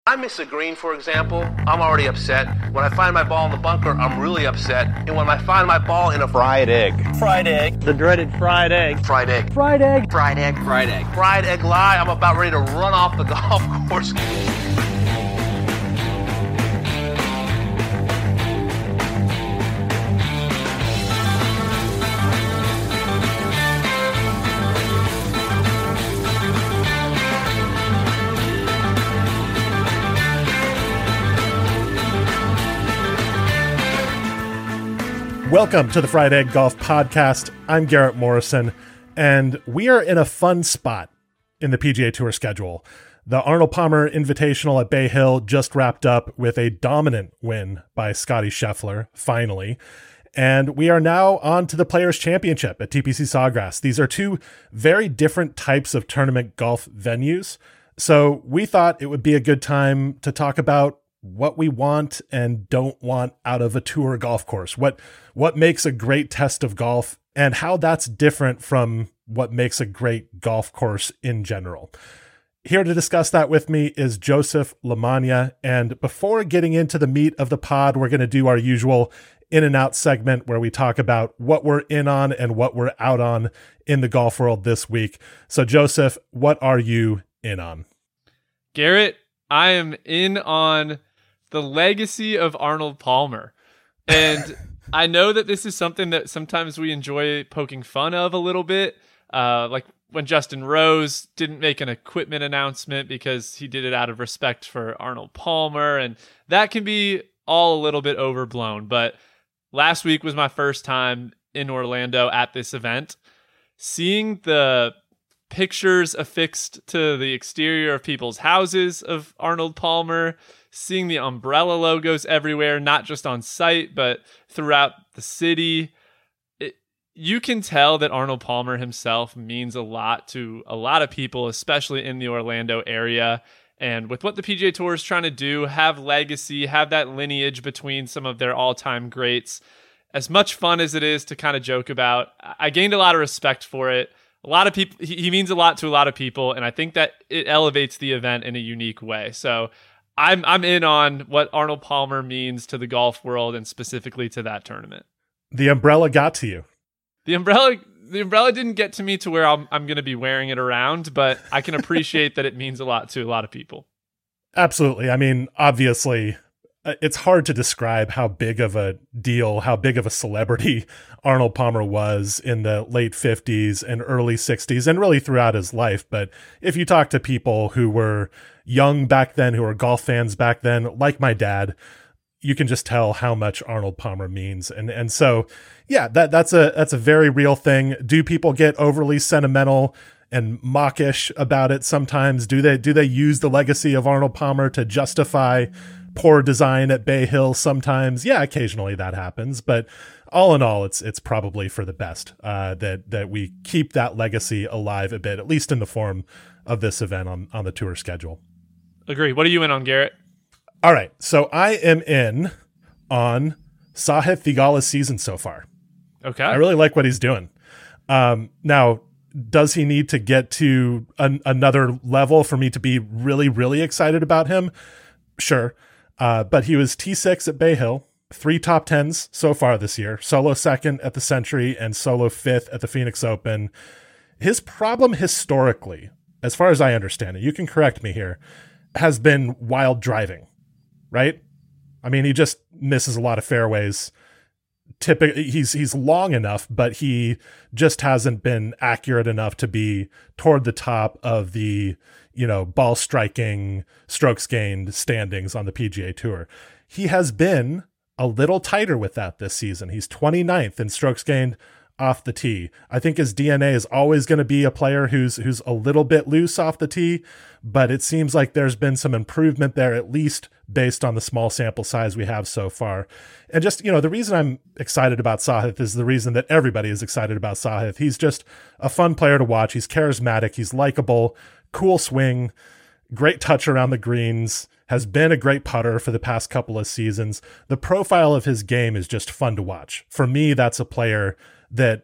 I miss a green, for example, I'm already upset. When I find my ball in the bunker, I'm really upset. And when I find my ball in a fried egg. Fried egg. The dreaded fried egg. Fried egg. Fried egg. Fried egg. Fried egg. Fried egg lie, I'm about ready to run off the golf course. Welcome to the Fried Egg Golf Podcast. I'm Garrett Morrison, and we are in a fun spot in the PGA Tour schedule. The Arnold Palmer Invitational at Bay Hill just wrapped up with a dominant win by Scottie Scheffler, finally. And we are now on to the Players' Championship at TPC Sawgrass. These are two very different types of tournament golf venues. So we thought it would be a good time to talk about what we want and don't want out of a tour golf course, what makes a great test of golf, and how that's different from what makes a great golf course in general. Here to discuss that with me is Joseph Lamagna, and before getting into the meat of the pod, we're going to do our usual in and out segment where we talk about what we're in on and what we're out on in the golf world this week. So Joseph, what are you in on? Garrett, I am in on the legacy of Arnold Palmer. And I know that this is something that sometimes we enjoy poking fun of a little bit. Like when Justin Rose didn't make an equipment announcement because he did it out of respect for Arnold Palmer. And that can be all a little bit overblown. But last week was my first time in Orlando at this event. Seeing the pictures affixed to the exterior of people's houses of Arnold Palmer, seeing the umbrella logos everywhere, not just on site, but throughout the city. You can tell that Arnold Palmer himself means a lot to a lot of people, especially in the Orlando area. And with what the PGA Tour is trying to do, have legacy, have that lineage between some of their all-time greats. As much fun as it is to kind of joke about, I gained a lot of respect for it. A lot of people, he means a lot to a lot of people, and I think that it elevates the event in a unique way. So I'm in on what Arnold Palmer means to the golf world and specifically to that tournament. The umbrella got to you. The umbrella didn't get to me to where I'm going to be wearing it around, but I can appreciate that it means a lot to a lot of people. Absolutely. I mean, obviously, it's hard to describe how big of a deal, how big of a celebrity Arnold Palmer was in the late 50s and early 60s and really throughout his life. But if you talk to people who were young back then, who were golf fans back then, like my dad, you can just tell how much Arnold Palmer means. And so, yeah, that's a very real thing. Do people get overly sentimental and mawkish about it sometimes? Do they use the legacy of Arnold Palmer to justify poor design at Bay Hill sometimes? Yeah, occasionally that happens, but all in all, it's probably for the best that we keep that legacy alive a bit, at least in the form of this event on the tour schedule. Agree. What are you in on, Garrett? All right, so I am in on Sahith Theegala's season so far. Okay. I really like what he's doing. Now, does he need to get to another level for me to be really, really excited about him? Sure. But he was T6 at Bay Hill, 3 top 10s so far this year, solo second at the Century and solo 5th at the Phoenix Open. His problem historically, as far as I understand it, you can correct me here, has been wild driving, right? I mean, he just misses a lot of fairways. Typically, he's long enough, but he just hasn't been accurate enough to be toward the top of the, ball striking, strokes gained standings on the PGA Tour. He has been a little tighter with that this season. He's 29th in strokes gained off the tee. I think his DNA is always going to be a player who's a little bit loose off the tee, but it seems like there's been some improvement there, at least based on the small sample size we have so far. And just, the reason I'm excited about Sahith is the reason that everybody is excited about Sahith. He's just a fun player to watch. He's charismatic. He's likable, cool swing, great touch around the greens, has been a great putter for the past couple of seasons. The profile of his game is just fun to watch. For me, that's a player that,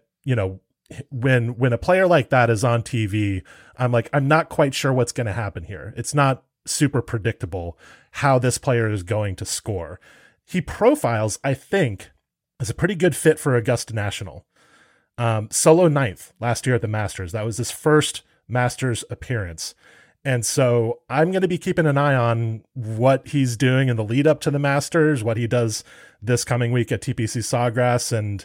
when a player like that is on TV, I'm like, I'm not quite sure what's going to happen here. It's not super predictable how this player is going to score. He profiles, I think, as a pretty good fit for Augusta National. Solo ninth last year at the Masters. That was his first Masters appearance. And so I'm going to be keeping an eye on what he's doing in the lead up to the Masters, what he does this coming week at TPC Sawgrass, and,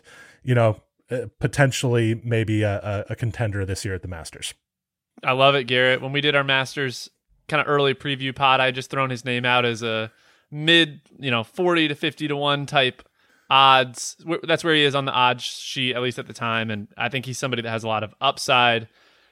potentially maybe a contender this year at the Masters. I love it, Garrett. When we did our Masters kind of early preview pod, I just thrown his name out as a mid, 40 to 50 to 1 type odds. That's where he is on the odds sheet, at least at the time. And I think he's somebody that has a lot of upside.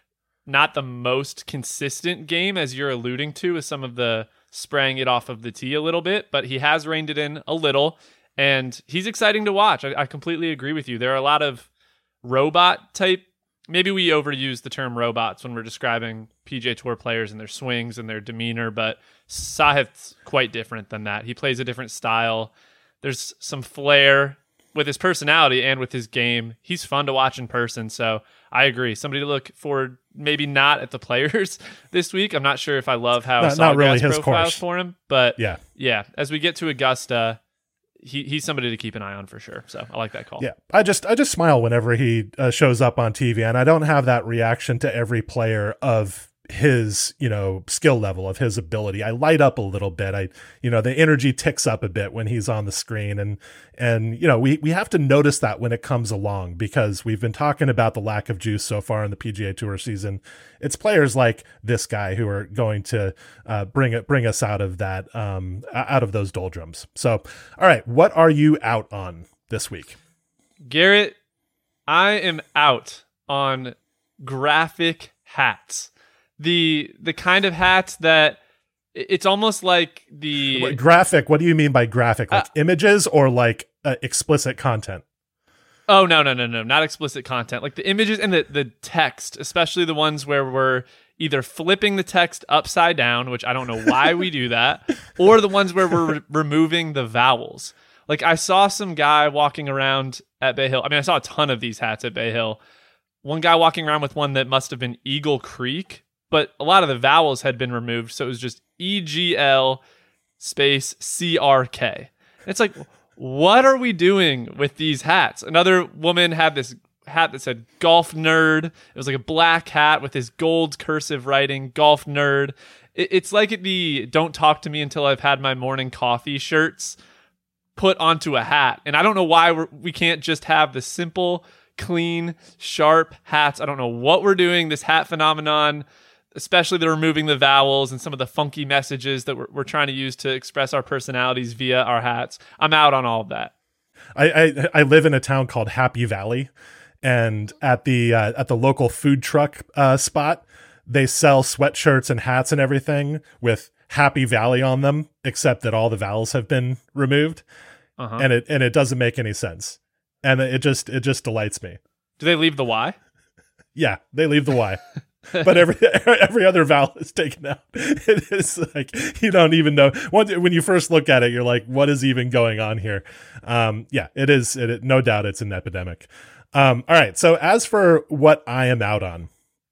Not the most consistent game, as you're alluding to, with some of the spraying it off of the tee a little bit, but he has reined it in a little, and he's exciting to watch. I completely agree with you. There are a lot of robot type, maybe we overuse the term robots when we're describing PGA Tour players and their swings and their demeanor, but Sahith's quite different than that. He plays a different style. There's some flair with his personality and with his game. He's fun to watch in person, so I agree. Somebody to look forward, maybe not at the Players this week. I'm not sure if I love how not really his profiles course for him, but yeah. As we get to Augusta, he's somebody to keep an eye on for sure. So I like that call. Yeah, I just smile whenever he shows up on TV, and I don't have that reaction to every player of his skill level, of his ability. I light up a little bit. The energy ticks up a bit when he's on the screen, and we have to notice that when it comes along, because we've been talking about the lack of juice so far in the PGA Tour season. It's players like this guy who are going to bring us out of that, out of those doldrums. So, all right, what are you out on this week, Garrett? I am out on graphic hats. The kind of hats that it's almost like the graphic. What do you mean by graphic? Like images or like explicit content? Oh, no, not explicit content. Like the images and the text, especially the ones where we're either flipping the text upside down, which I don't know why we do that, or the ones where we're removing the vowels. Like I saw some guy walking around at Bay Hill. I mean, I saw a ton of these hats at Bay Hill. One guy walking around with one that must have been Eagle Creek, but a lot of the vowels had been removed, so it was just EGL space CRK. It's like, what are we doing with these hats? Another woman had this hat that said Golf Nerd. It was like a black hat with this gold cursive writing, Golf Nerd. It's like the Don't Talk to Me Until I've Had My Morning Coffee shirts put onto a hat. And I don't know why we can't just have the simple, clean, sharp hats. I don't know what we're doing. This hat phenomenon, especially the removing the vowels and some of the funky messages that we're trying to use to express our personalities via our hats. I'm out on all of that. I live in a town called Happy Valley, and at the local food truck spot, they sell sweatshirts and hats and everything with Happy Valley on them, except that all the vowels have been removed, and it doesn't make any sense, and it just delights me. Do they leave the Y? Yeah, they leave the Y. But every other vowel is taken out. It is like you don't even know. When you first look at it, you're like, "What is even going on here?" Yeah, it is. No doubt, it's an epidemic. All right. So as for what I am out on,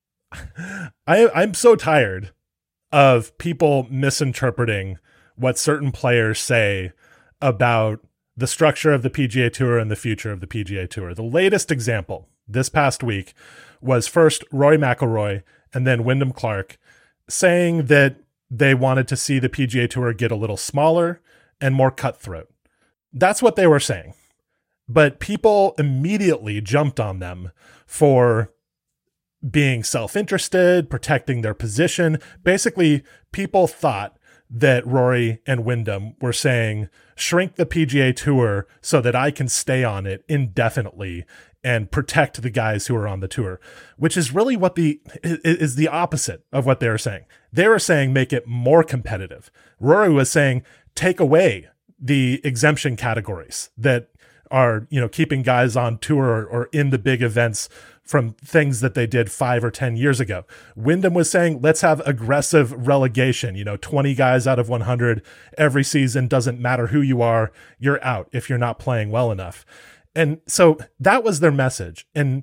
I'm so tired of people misinterpreting what certain players say about the structure of the PGA Tour and the future of the PGA Tour. The latest example this past week was first Rory McIlroy and then Wyndham Clark saying that they wanted to see the PGA Tour get a little smaller and more cutthroat. That's what they were saying. But people immediately jumped on them for being self-interested, protecting their position. Basically, people thought that Rory and Wyndham were saying, shrink the PGA Tour so that I can stay on it indefinitely and protect the guys who are on the tour, which is really what is the opposite of what they were saying. They were saying make it more competitive. Rory was saying take away the exemption categories that are, keeping guys on tour or in the big events from things that they did 5 or 10 years ago. Wyndham was saying, let's have aggressive relegation, 20 guys out of 100 every season. Doesn't matter who you are, you're out if you're not playing well enough. And so that was their message. And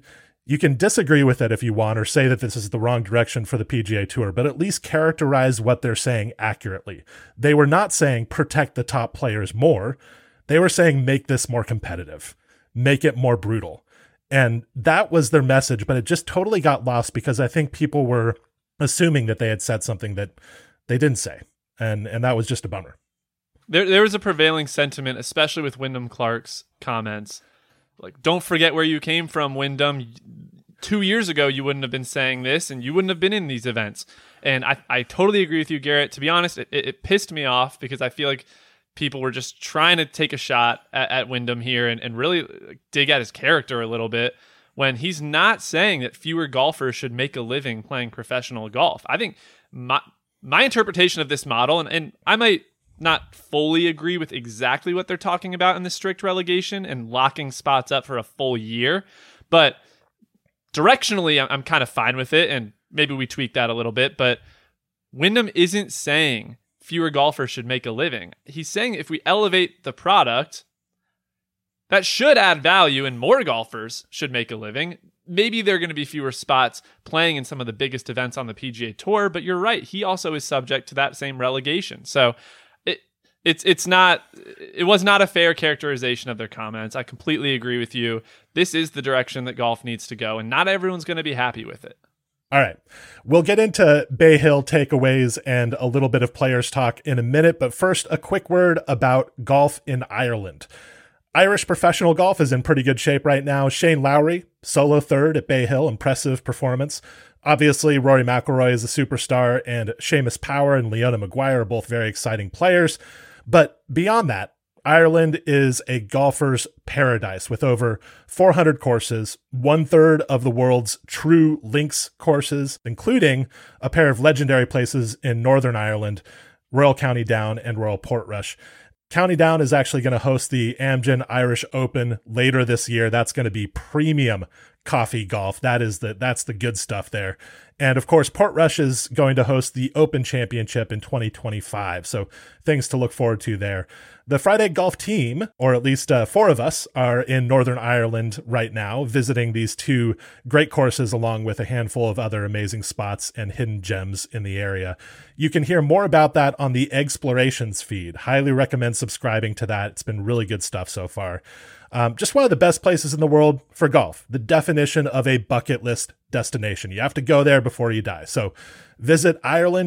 You can disagree with it if you want, or say that this is the wrong direction for the PGA Tour, but at least characterize what they're saying accurately. They were not saying protect the top players more. They were saying make this more competitive, make it more brutal. And that was their message, but it just totally got lost because I think people were assuming that they had said something that they didn't say. And that was just a bummer. There was a prevailing sentiment, especially with Wyndham Clark's comments. Like, don't forget where you came from, Wyndham. 2 years ago, you wouldn't have been saying this, and you wouldn't have been in these events. And I totally agree with you, Garrett. To be honest, it pissed me off because I feel like people were just trying to take a shot at Wyndham here and really dig at his character a little bit when he's not saying that fewer golfers should make a living playing professional golf. I think my interpretation of this model, and I might not fully agree with exactly what they're talking about in the strict relegation and locking spots up for a full year, but directionally, I'm kind of fine with it, and maybe we tweak that a little bit, but Wyndham isn't saying fewer golfers should make a living. He's saying if we elevate the product, that should add value and more golfers should make a living. Maybe there are going to be fewer spots playing in some of the biggest events on the PGA Tour, but you're right. He also is subject to that same relegation. So it was not a fair characterization of their comments. I completely agree with you. This is the direction that golf needs to go, and not everyone's going to be happy with it. All right. We'll get into Bay Hill takeaways and a little bit of players talk in a minute, but first, a quick word about golf in Ireland. Irish professional golf is in pretty good shape right now. Shane Lowry, solo third at Bay Hill, impressive performance. Obviously, Rory McIlroy is a superstar, and Seamus Power and Leona Maguire are both very exciting players. But beyond that, Ireland is a golfer's paradise with over 400 courses, 1/3 of the world's true links courses, including a pair of legendary places in Northern Ireland, Royal County Down and Royal Portrush. County Down is actually going to host the Amgen Irish Open later this year. That's going to be premium coffee golf. That's the good stuff there. And of course, Portrush is going to host the Open Championship in 2025. So things to look forward to there. The Friday Golf team, or at least 4 of us, are in Northern Ireland right now, visiting these 2 great courses along with a handful of other amazing spots and hidden gems in the area. You can hear more about that on the Explorations feed. Highly recommend subscribing to that. It's been really good stuff so far. Just one of the best places in the world for golf. The definition of a bucket list destination. You have to go there before you die. So visit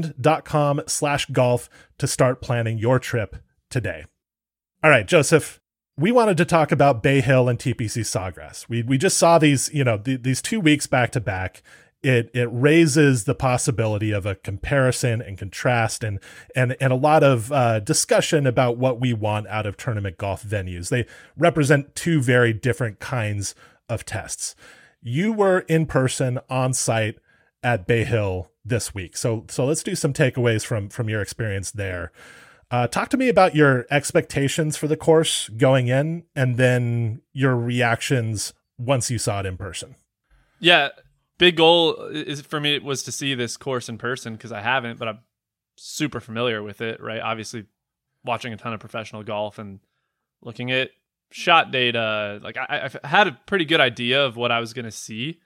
ireland.com/golf to start planning your trip today. All right, Joseph, we wanted to talk about Bay Hill and TPC Sawgrass. We just saw these, these 2 weeks back to back. It raises the possibility of a comparison and contrast and a lot of discussion about what we want out of tournament golf venues. They represent 2 very different kinds of tests. You were in person on site at Bay Hill this week. So let's do some takeaways from your experience there. Talk to me about your expectations for the course going in and then your reactions once you saw it in person. Yeah. Big goal is for me was to see this course in person because I haven't, but I'm super familiar with it, right? Obviously watching a ton of professional golf and looking at shot data. Like I've had a pretty good idea of what I was going to see.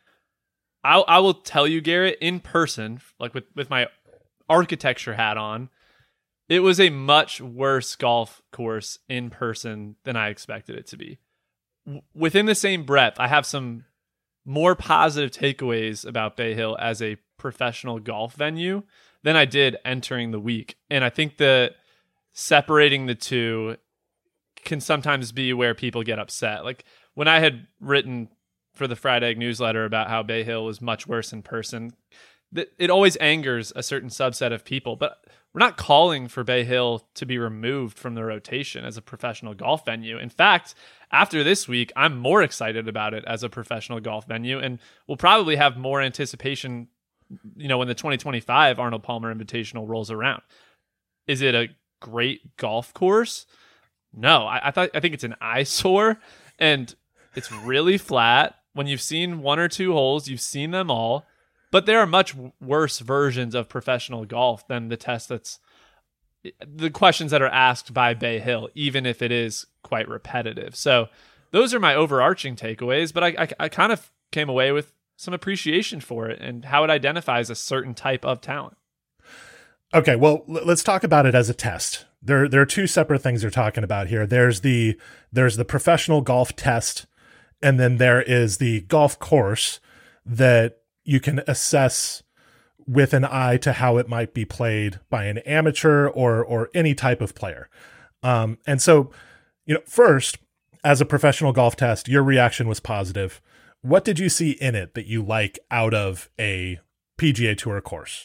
I will tell you, Garrett, in person, like with my architecture hat on, it was a much worse golf course in person than I expected it to be. Within the same breath, I have some more positive takeaways about Bay Hill as a professional golf venue than I did entering the week. And I think that separating the two can sometimes be where people get upset. Like when I had written for the Fried Egg newsletter about how Bay Hill was much worse in person, it always angers a certain subset of people, but we're not calling for Bay Hill to be removed from the rotation as a professional golf venue. In fact, after this week, I'm more excited about it as a professional golf venue, and we'll probably have more anticipation, when the 2025 Arnold Palmer Invitational rolls around. Is it a great golf course? No, I think it's an eyesore, and it's really flat. When you've seen 1 or 2 holes, you've seen them all. But there are much worse versions of professional golf than the questions that are asked by Bay Hill, even if it is quite repetitive. So those are my overarching takeaways, but I kind of came away with some appreciation for it and how it identifies a certain type of talent. Okay, well, let's talk about it as a test. There are two separate things you're talking about here. There's the professional golf test, and then there is the golf course that you can assess with an eye to how it might be played by an amateur or any type of player. And so, first, as a professional golf test, your reaction was positive. What did you see in it that you like out of a PGA Tour course?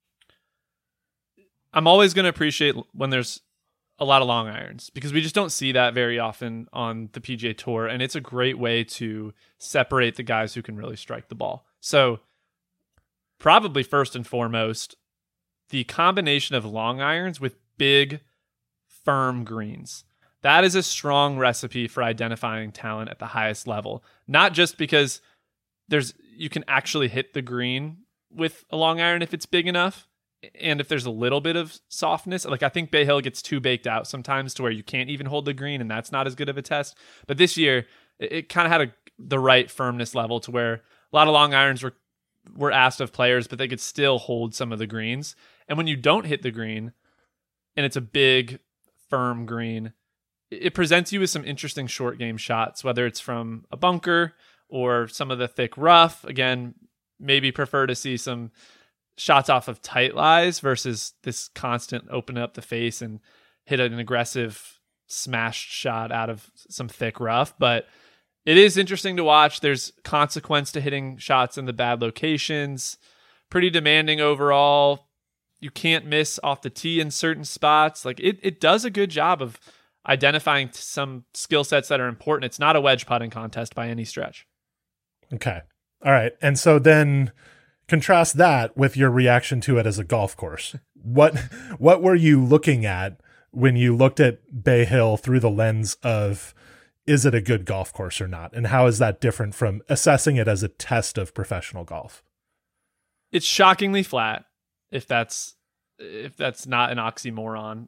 I'm always going to appreciate when there's a lot of long irons, because we just don't see that very often on the PGA Tour, and it's a great way to separate the guys who can really strike the ball. So probably first and foremost, the combination of long irons with big, firm greens. That is a strong recipe for identifying talent at the highest level. Not just because you can actually hit the green with a long iron if it's big enough, and if there's a little bit of softness. Like, I think Bay Hill gets too baked out sometimes to where you can't even hold the green, and that's not as good of a test. But this year, it kind of had the right firmness level to where a lot of long irons were asked of players, but they could still hold some of the greens. And when you don't hit the green, and it's a big, firm green, it presents you with some interesting short game shots, whether it's from a bunker or some of the thick rough. Again, maybe prefer to see some shots off of tight lies versus this constant open up the face and hit an aggressive smashed shot out of some thick rough. But it is interesting to watch. There's consequence to hitting shots in the bad locations. Pretty demanding overall. You can't miss off the tee in certain spots. Like, it does a good job of identifying some skill sets that are important. It's not a wedge putting contest by any stretch. Okay. All right. And so then contrast that with your reaction to it as a golf course. What were you looking at when you looked at Bay Hill through the lens of, is it a good golf course or not? And how is that different from assessing it as a test of professional golf? It's shockingly flat, if that's not an oxymoron.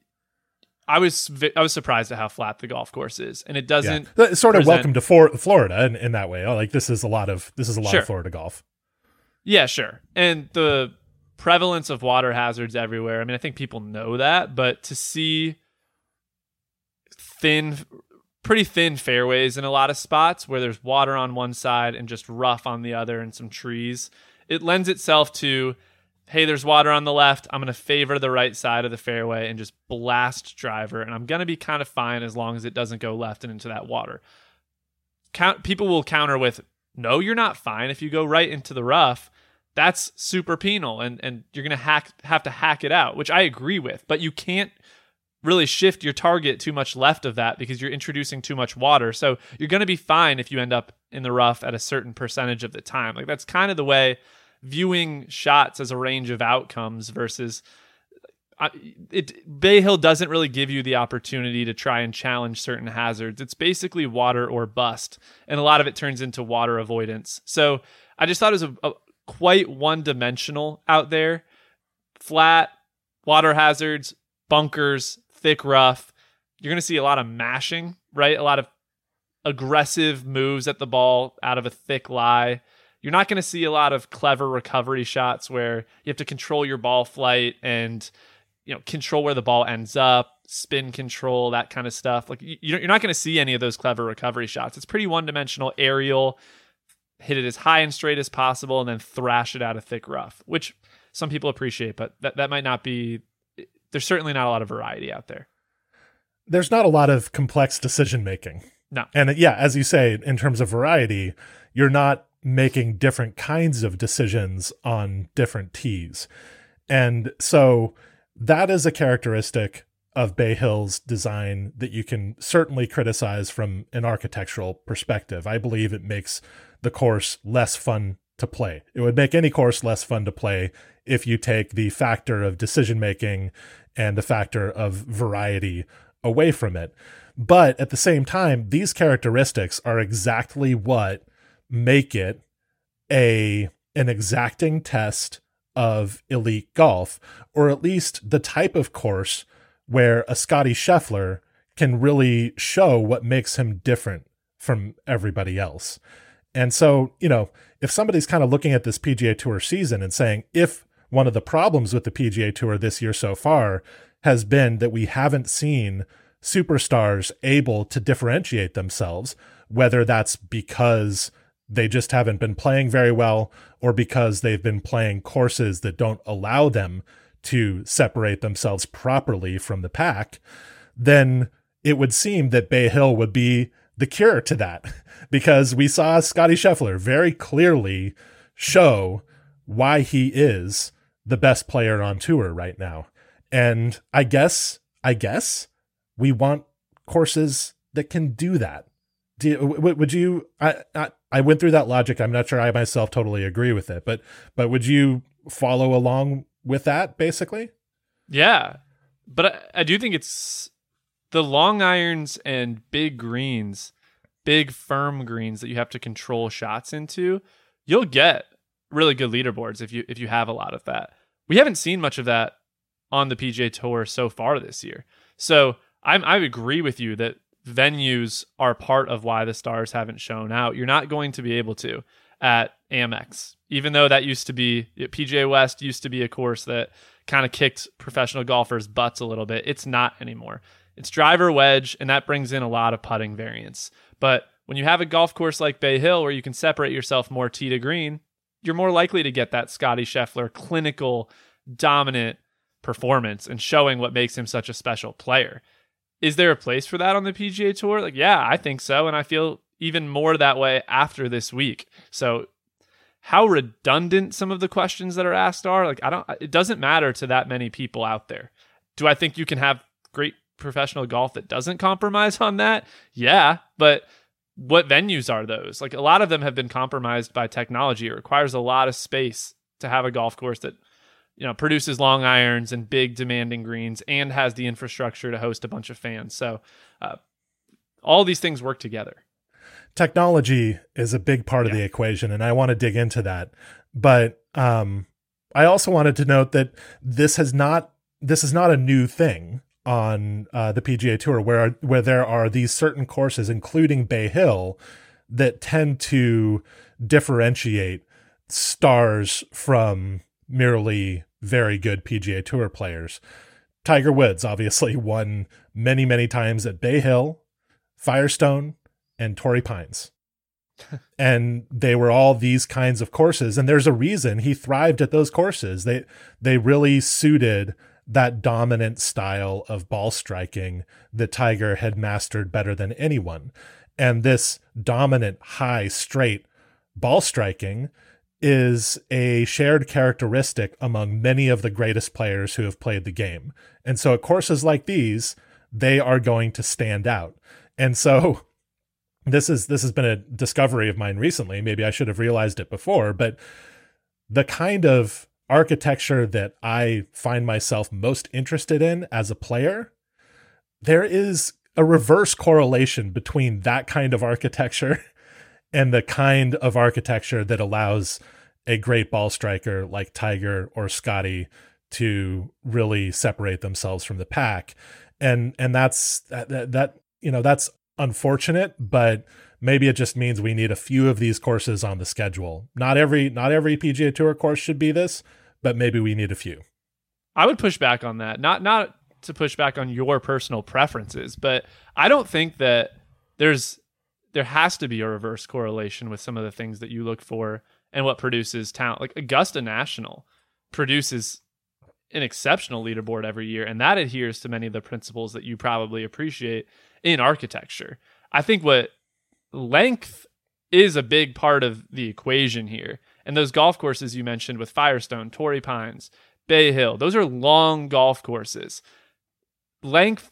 I was surprised at how flat the golf course is, and it doesn't. Yeah. Sort of welcome to Florida in that way. Like, this is a lot of Sure. of Florida golf. Yeah, sure. And the prevalence of water hazards everywhere. I mean, I think people know that, but to see pretty thin fairways in a lot of spots where there's water on one side and just rough on the other and some trees, it lends itself to, hey, there's water on the left. I'm going to favor the right side of the fairway and just blast driver, and I'm going to be kind of fine as long as it doesn't go left and into that water. People will counter with, no, you're not fine if you go right into the rough. That's super penal, and you're going to have to hack it out, which I agree with. But you can't really shift your target too much left of that because you're introducing too much water. So you're going to be fine if you end up in the rough at a certain percentage of the time. Like, that's kind of the way viewing shots as a range of outcomes versus Bay Hill doesn't really give you the opportunity to try and challenge certain hazards. It's basically water or bust, and a lot of it turns into water avoidance. So I just thought it was a quite one-dimensional out there. Flat, water hazards, bunkers, thick rough. You're going to see a lot of mashing, right? A lot of aggressive moves at the ball out of a thick lie. You're not going to see a lot of clever recovery shots where you have to control your ball flight and, control where the ball ends up, spin control, that kind of stuff. Like, you're not going to see any of those clever recovery shots. It's pretty one-dimensional, aerial, hit it as high and straight as possible, and then thrash it out of thick rough, which some people appreciate, but that might not be. There's certainly not a lot of variety out there. There's not a lot of complex decision making. No. And yeah, as you say, in terms of variety, you're not making different kinds of decisions on different tees. And so that is a characteristic of Bay Hill's design that you can certainly criticize from an architectural perspective. I believe it makes the course less fun to play. It would make any course less fun to play if you take the factor of decision making and the factor of variety away from it. But at the same time, these characteristics are exactly what make it an exacting test of elite golf, or at least the type of course where a Scottie Scheffler can really show what makes him different from everybody else. And so, if somebody's kind of looking at this PGA Tour season and saying, if one of the problems with the PGA Tour this year so far has been that we haven't seen superstars able to differentiate themselves, whether that's because they just haven't been playing very well or because they've been playing courses that don't allow them to separate themselves properly from the pack, then it would seem that Bay Hill would be the cure to that, because we saw Scottie Scheffler very clearly show why he is the best player on tour right now. And I guess we want courses that can do that. Would you, I went through that logic. I'm not sure I myself totally agree with it, but would you follow along with that basically? Yeah. But I do think it's the long irons and big greens, big firm greens that you have to control shots into. You'll get really good leaderboards if you have a lot of that. We haven't seen much of that on the PGA Tour so far this year. So I agree with you that venues are part of why the stars haven't shown out. You're not going to be able to at Amex, even though that used to be, PGA West used to be a course that kind of kicked professional golfers' butts a little bit. It's not anymore. It's driver wedge, and that brings in a lot of putting variance. But when you have a golf course like Bay Hill where you can separate yourself more tee to green, you're more likely to get that Scottie Scheffler clinical, dominant performance and showing what makes him such a special player. Is there a place for that on the PGA Tour? Like, yeah, I think so. And I feel even more that way after this week. So how redundant some of the questions that are asked are, like, it doesn't matter to that many people out there. Do I think you can have great professional golf that doesn't compromise on that? Yeah, but what venues are those? Like, a lot of them have been compromised by technology. It requires a lot of space to have a golf course that, produces long irons and big demanding greens and has the infrastructure to host a bunch of fans. So all these things work together. Technology is a big part of the equation, and I want to dig into that. But I also wanted to note that this is not a new thing on the PGA Tour, where there are these certain courses, including Bay Hill, that tend to differentiate stars from merely very good PGA Tour players. Tiger Woods obviously won many, many times at Bay Hill, Firestone, and Torrey Pines. And they were all these kinds of courses. And there's a reason he thrived at those courses. They really suited that dominant style of ball striking that Tiger had mastered better than anyone. And this dominant, high, straight ball striking is a shared characteristic among many of the greatest players who have played the game. And so at courses like these, they are going to stand out. And so this has been a discovery of mine recently. Maybe I should have realized it before, but the kind of architecture that I find myself most interested in as a player, there is a reverse correlation between that kind of architecture and the kind of architecture that allows a great ball striker like Tiger or Scottie to really separate themselves from the pack. And that's that's unfortunate, but maybe it just means we need a few of these courses on the schedule. Not every PGA Tour course should be this, but maybe we need a few. I would push back on that. Not to push back on your personal preferences, but I don't think that there has to be a reverse correlation with some of the things that you look for and what produces talent. Like Augusta National produces an exceptional leaderboard every year, and that adheres to many of the principles that you probably appreciate in architecture. I think what length is a big part of the equation here. And those golf courses you mentioned with Firestone, Torrey Pines, Bay Hill, those are long golf courses. Length,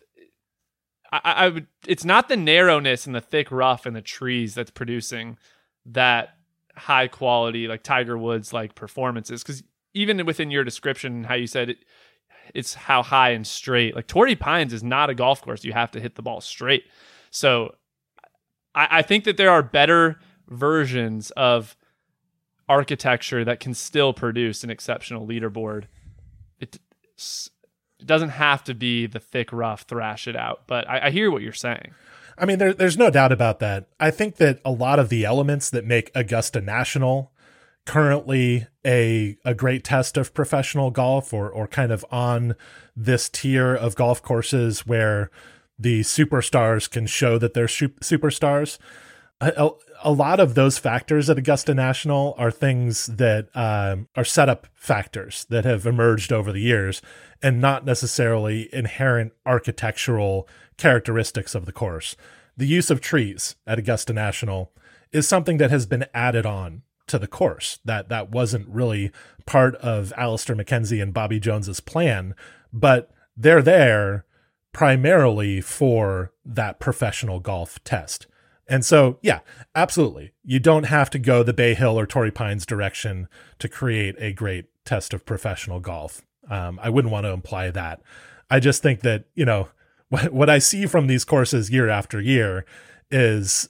it's not the narrowness and the thick rough and the trees that's producing that high quality, like Tiger Woods like performances. Because even within your description, how you said it's how high and straight. Like Torrey Pines is not a golf course you have to hit the ball straight. So I think that there are better versions of architecture that can still produce an exceptional leaderboard. It doesn't have to be the thick, rough, thrash it out. But I hear what you're saying. I mean, there's no doubt about that. I think that a lot of the elements that make Augusta National currently a great test of professional golf, or kind of on this tier of golf courses where the superstars can show that they're superstars. A lot of those factors at Augusta National are things that are setup factors that have emerged over the years, and not necessarily inherent architectural characteristics of the course. The use of trees at Augusta National is something that has been added on to the course. That wasn't really part of Alistair McKenzie and Bobby Jones's plan, but they're there primarily for that professional golf test. And so, yeah, absolutely. You don't have to go the Bay Hill or Torrey Pines direction to create a great test of professional golf. I wouldn't want to imply that. I just think that, you know, what I see from these courses year after year is,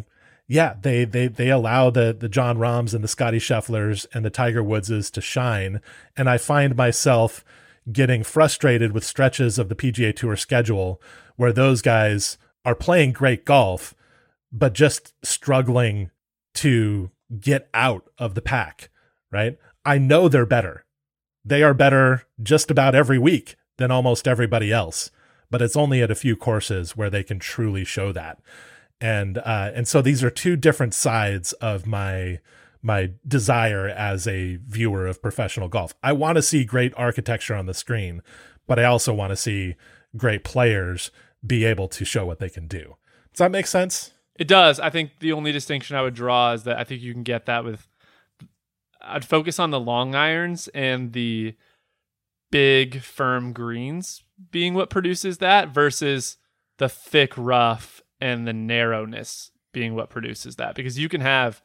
they allow the Jon Rahms and the Scotty Schefflers and the Tiger Woodses to shine. And I find myself getting frustrated with stretches of the PGA Tour schedule where those guys are playing great golf, but just struggling to get out of the pack, right? I know they're better. They are better just about every week than almost everybody else, but it's only at a few courses where they can truly show that. And so these are two different sides of my desire as a viewer of professional golf. I want to see great architecture on the screen, but I also want to see great players be able to show what they can do. Does that make sense? It does. I think the only distinction I would draw is that I think you can get that with, I'd focus on the long irons and the big firm greens being what produces that versus the thick rough and the narrowness being what produces that. Because you can have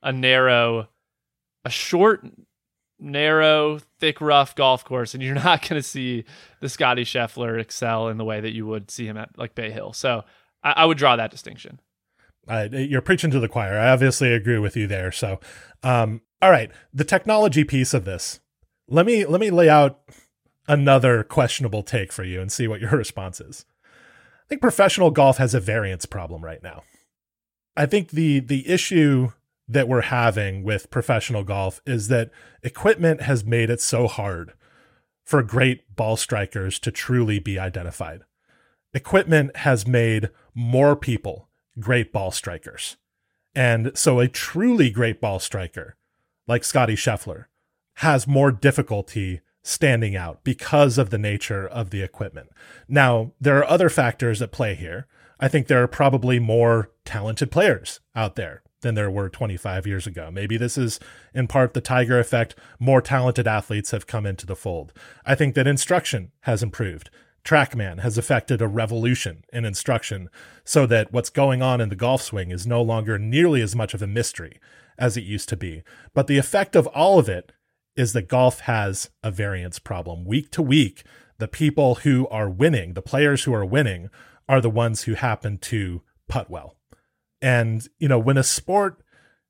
a short, narrow, thick, rough golf course, and you're not going to see the Scotty Scheffler excel in the way that you would see him at like Bay Hill. So I would draw that distinction. You're preaching to the choir. I obviously agree with you there. So, all right, the technology piece of this. Let me lay out another questionable take for you and see what your response is. I think professional golf has a variance problem right now. I think the issue that we're having with professional golf is that equipment has made it so hard for great ball strikers to truly be identified. Equipment has made more people great ball strikers. And so a truly great ball striker like Scotty Scheffler has more difficulty standing out because of the nature of the equipment. Now, there are other factors at play here. I think there are probably more talented players out there than there were 25 years ago. Maybe this is in part the Tiger effect. More talented athletes have come into the fold. I think that instruction has improved. TrackMan has affected a revolution in instruction so that what's going on in the golf swing is no longer nearly as much of a mystery as it used to be. But the effect of all of it is that golf has a variance problem. Week to week, the people who are winning, the players who are winning, are the ones who happen to putt well. And, you know, when a sport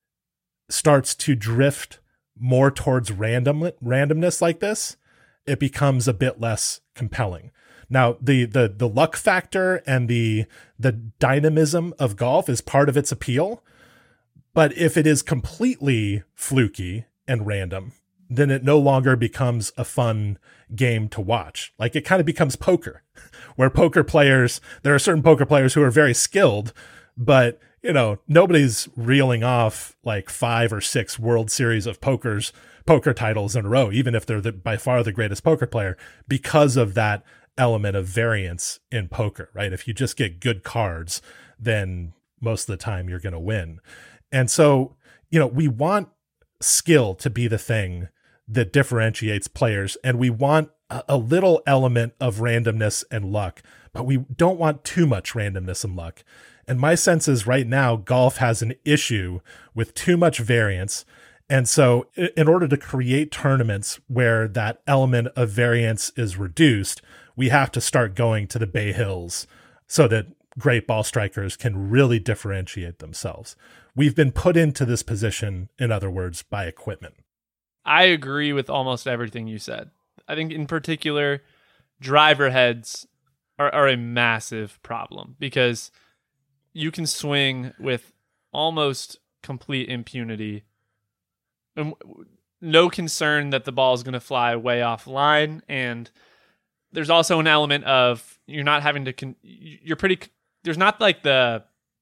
starts to drift more towards randomness like this, it becomes a bit less compelling. Now, the luck factor and the dynamism of golf is part of its appeal. But if it is completely fluky and random, then it no longer becomes a fun game to watch. Like, it kind of becomes poker, where there are certain poker players who are very skilled, but, you know, nobody's reeling off like 5 or 6 World Series of poker titles in a row, even if they're by far the greatest poker player, because of that element of variance in poker, right? If you just get good cards, then most of the time you're going to win. And so, you know, we want skill to be the thing that differentiates players, and we want a little element of randomness and luck, but we don't want too much randomness and luck. And my sense is right now, golf has an issue with too much variance. And so in order to create tournaments where that element of variance is reduced, we have to start going to the Bay Hills so that great ball strikers can really differentiate themselves. We've been put into this position, in other words, by equipment. I agree with almost everything you said. I think in particular, driver heads are a massive problem because you can swing with almost complete impunity. And no concern that the ball is going to fly way offline. And there's also an element of you're not having to, there's not like I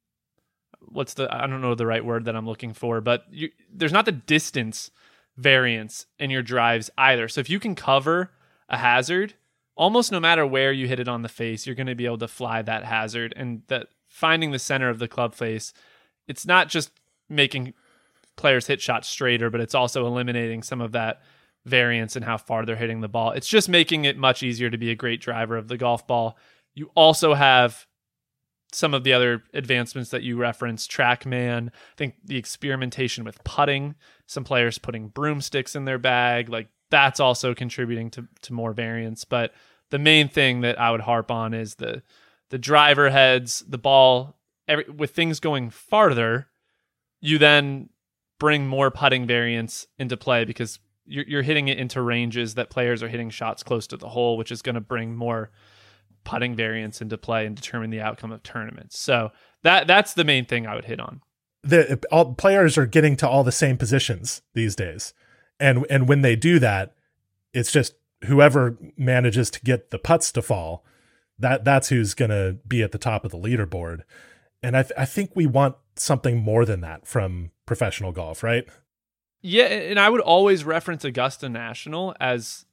don't know the right word that I'm looking for, but there's not the distance variance in your drives either. So if you can cover a hazard, almost no matter where you hit it on the face, you're going to be able to fly that hazard. And that finding the center of the club face, it's not just making players hit shots straighter, but it's also eliminating some of that variance in how far they're hitting the ball. It's just making it much easier to be a great driver of the golf ball. You also have some of the other advancements that you referenced, TrackMan. I think the experimentation with putting, some players putting broomsticks in their bag, like that's also contributing to more variance. But the main thing that I would harp on is the driver heads, the ball. With things going farther, you then bring more putting variance into play because you're hitting it into ranges that players are hitting shots close to the hole, which is going to bring more putting variance into play and determine the outcome of tournaments. So that's the main thing I would hit on. All players are getting to all the same positions these days. And when they do that, it's just whoever manages to get the putts to fall, that's who's going to be at the top of the leaderboard. And I think we want something more than that from professional golf, right? Yeah, and I would always reference Augusta National as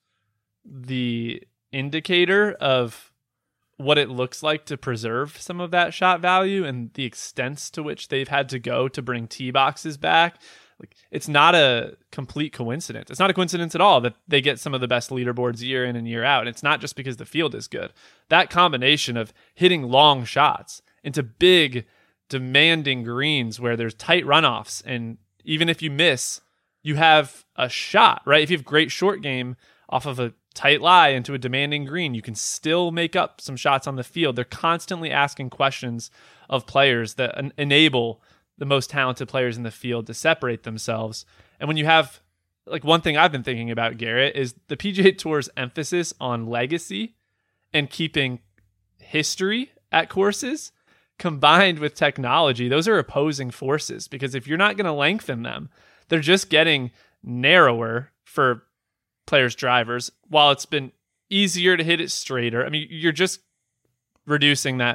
the indicator of what it looks like to preserve some of that shot value and the extents to which they've had to go to bring tee boxes back. Like, it's not a complete coincidence. It's not a coincidence at all that they get some of the best leaderboards year in and year out. And it's not just because the field is good. That combination of hitting long shots into big, demanding greens where there's tight runoffs, and even if you miss, you have a shot, right? If you have great short game off of a tight lie into a demanding green, you can still make up some shots on the field. They're constantly asking questions of players that enable the most talented players in the field to separate themselves. And when you have, like, one thing I've been thinking about, Garrett, is the PGA Tour's emphasis on legacy and keeping history at courses combined with technology. Those are opposing forces, because if you're not going to lengthen them, they're just getting narrower for players' drivers, while it's been easier to hit it straighter. I mean, you're just reducing that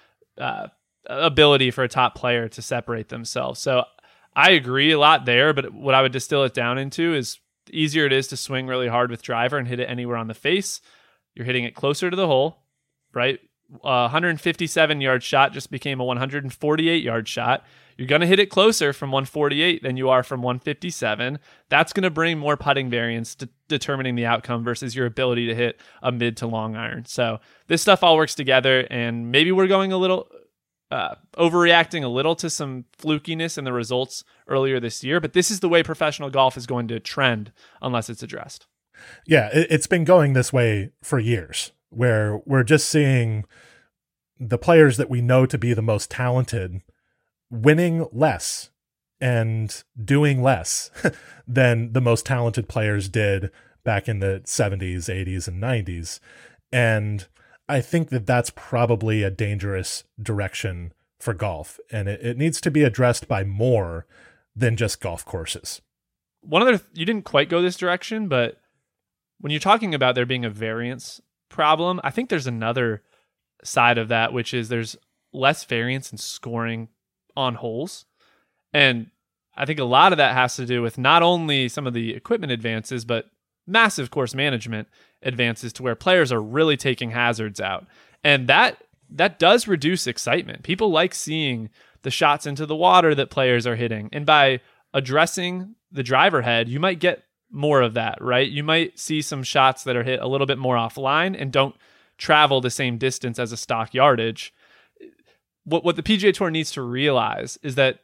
ability for a top player to separate themselves. So I agree a lot there, but what I would distill it down into is the easier it is to swing really hard with driver and hit it anywhere on the face. You're hitting it closer to the hole, right? 157-yard shot just became a 148-yard shot. You're going to hit it closer from 148 than you are from 157. That's going to bring more putting variance to determining the outcome versus your ability to hit a mid to long iron. So this stuff all works together, and maybe we're going a little overreacting a little to some flukiness in the results earlier this year, but this is the way professional golf is going to trend unless it's addressed. Yeah, it's been going this way for years, where we're just seeing the players that we know to be the most talented winning less and doing less than the most talented players did back in the 70s, 80s, and 90s. And I think that that's probably a dangerous direction for golf, and it needs to be addressed by more than just golf courses. You didn't quite go this direction, but when you're talking about there being a variance problem, I think there's another side of that, which is there's less variance in scoring on holes. And I think a lot of that has to do with not only some of the equipment advances, but massive course management advances to where players are really taking hazards out. And that does reduce excitement. People like seeing the shots into the water that players are hitting. And by addressing the driver head, you might get more of that, right? You might see some shots that are hit a little bit more offline and don't travel the same distance as a stock yardage. What the PGA Tour needs to realize is that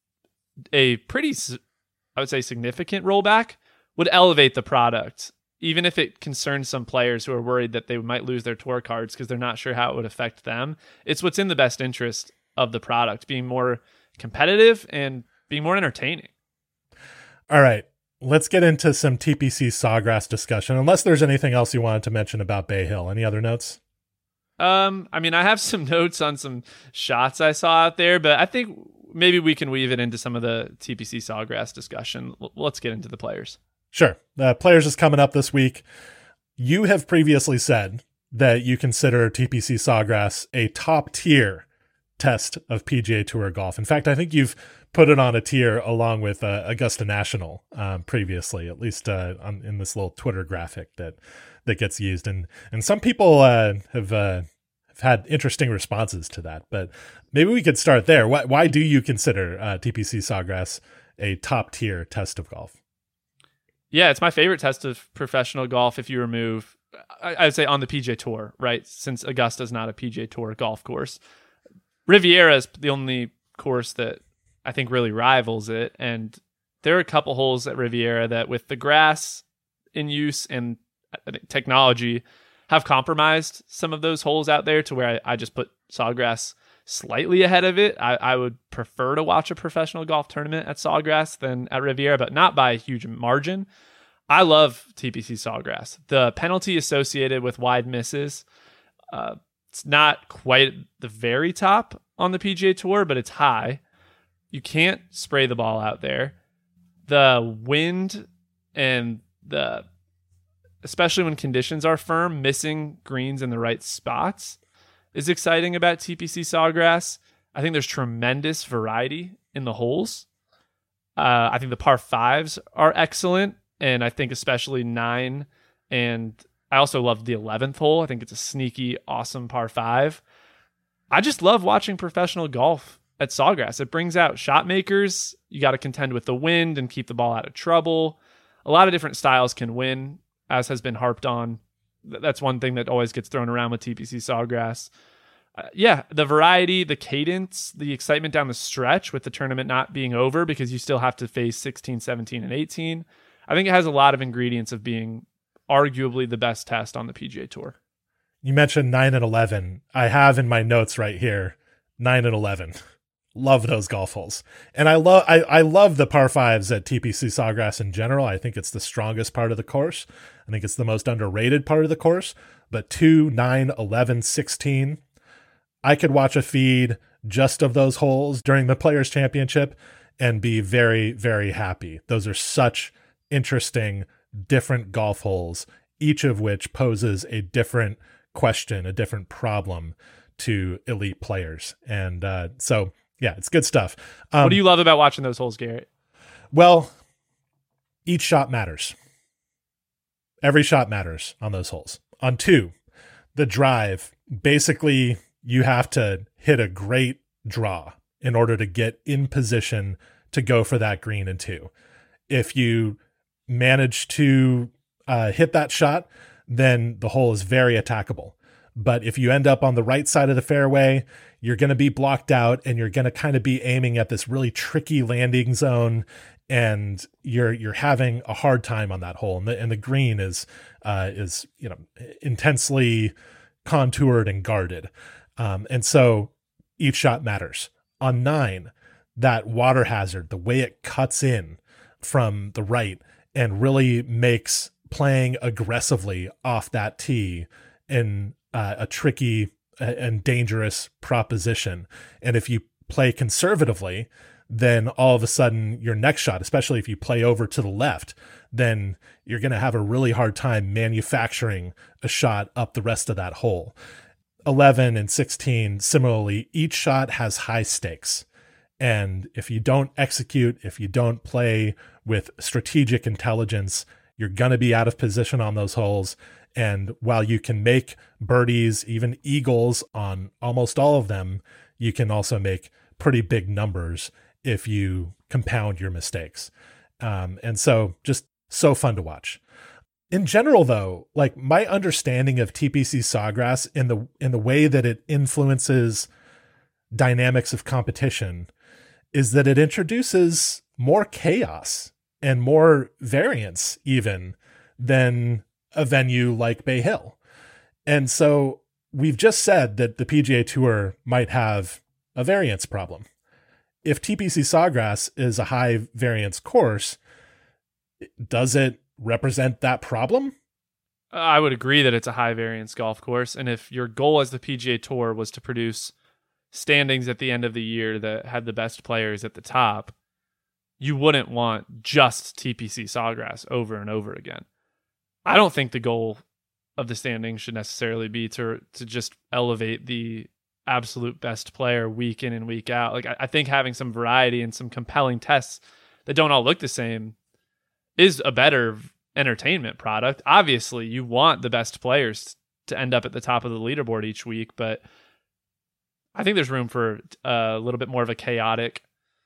a pretty, I would say, significant rollback would elevate the product, even if it concerns some players who are worried that they might lose their tour cards because they're not sure how it would affect them. It's what's in the best interest of the product, being more competitive and being more entertaining. All right, let's get into some TPC Sawgrass discussion, unless there's anything else you wanted to mention about Bay Hill. Any other notes? I mean, I have some notes on some shots I saw out there, but I think maybe we can weave it into some of the TPC Sawgrass discussion. Let's get into the players. Sure. Players is coming up this week. You have previously said that you consider TPC Sawgrass a top tier test of PGA Tour golf. In fact, I think you've put it on a tier along with Augusta National previously, at least in this little Twitter graphic that gets used. And some people have had interesting responses to that, but maybe we could start there. Why do you consider TPC Sawgrass a top tier test of golf? Yeah, it's my favorite test of professional golf if you remove, I'd say on the PGA Tour, right? Since Augusta's not a PGA Tour golf course. Riviera is the only course that I think really rivals it. And there are a couple holes at Riviera that with the grass in use and I think technology have compromised some of those holes out there to where I just put Sawgrass slightly ahead of it. I would prefer to watch a professional golf tournament at Sawgrass than at Riviera, but not by a huge margin. I love TPC Sawgrass. The penalty associated with wide misses, it's not quite the very top on the PGA Tour, but it's high. You can't spray the ball out there. The wind and especially when conditions are firm, missing greens in the right spots is exciting about TPC Sawgrass. I think there's tremendous variety in the holes. I think the par fives are excellent, and I think especially 9, and I also love the 11th hole. I think it's a sneaky, awesome par 5. I just love watching professional golf at Sawgrass. It brings out shot makers. You got to contend with the wind and keep the ball out of trouble. A lot of different styles can win, as has been harped on. That's one thing that always gets thrown around with TPC Sawgrass. The variety, the cadence, the excitement down the stretch with the tournament not being over because you still have to face 16, 17, and 18. I think it has a lot of ingredients of being arguably the best test on the PGA Tour. You mentioned 9 and 11. I have in my notes right here, 9 and 11. Love those golf holes. And I love the par 5s at TPC Sawgrass in general. I think it's the strongest part of the course. I think it's the most underrated part of the course. But 2, 9, 11, 16, I could watch a feed just of those holes during the Players' Championship and be very, very happy. Those are such interesting, different golf holes, each of which poses a different question, a different problem to elite players. And so, yeah, it's good stuff. What do you love about watching those holes, Garrett? Well, each shot matters. Every shot matters on those holes. On 2, the drive, basically you have to hit a great draw in order to get in position to go for that green in 2. If you manage to hit that shot, then the hole is very attackable. But if you end up on the right side of the fairway, you're going to be blocked out and you're going to kind of be aiming at this really tricky landing zone, and you're having a hard time on that hole. And the green is intensely contoured and guarded. And so each shot matters. On 9, that water hazard, the way it cuts in from the right and really makes playing aggressively off that tee in a tricky and dangerous proposition. And if you play conservatively, then all of a sudden your next shot, especially if you play over to the left, then you're going to have a really hard time manufacturing a shot up the rest of that hole. 11 and 16, similarly, each shot has high stakes. And if you don't execute, if you don't play with strategic intelligence, you're going to be out of position on those holes. And while you can make birdies, even eagles on almost all of them, you can also make pretty big numbers if you compound your mistakes. And so just so fun to watch. In general, though, like my understanding of TPC Sawgrass in the way that it influences dynamics of competition is that it introduces more chaos and more variance even than a venue like Bay Hill. And so we've just said that the PGA Tour might have a variance problem. If TPC Sawgrass is a high variance course, does it represent that problem? I would agree that it's a high variance golf course. And if your goal as the PGA Tour was to produce standings at the end of the year that had the best players at the top, you wouldn't want just TPC Sawgrass over and over again. I don't think the goal of the standings should necessarily be to just elevate the absolute best player week in and week out. Like, I think having some variety and some compelling tests that don't all look the same is a better entertainment product. Obviously, you want the best players to end up at the top of the leaderboard each week, but I think there's room for a little bit more of a chaotic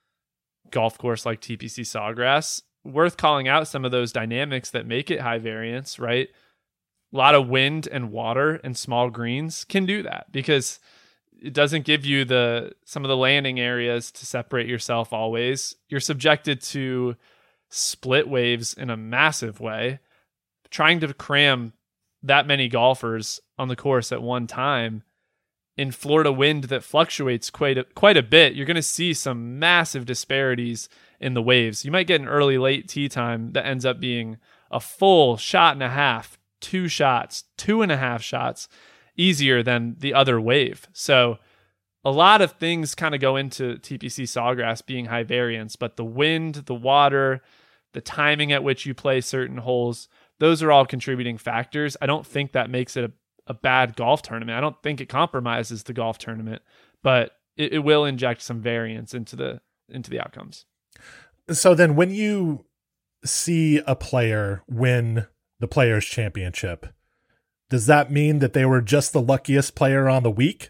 golf course like TPC Sawgrass. Worth calling out some of those dynamics that make it high variance, right? A lot of wind and water and small greens can do that because it doesn't give you some of the landing areas to separate yourself always. You're subjected to split waves in a massive way. Trying to cram that many golfers on the course at one time in Florida wind that fluctuates quite a bit, you're going to see some massive disparities in the waves. You might get an early, late tee time that ends up being a full shot and a half, 2 shots, 2.5 shots easier than the other wave. So a lot of things kind of go into TPC Sawgrass being high variance, but the wind, the water, the timing at which you play certain holes, those are all contributing factors. I don't think that makes it a bad golf tournament. I don't think it compromises the golf tournament, but it will inject some variance into the outcomes. So then when you see a player win the Players' Championship, does that mean that they were just the luckiest player on the week?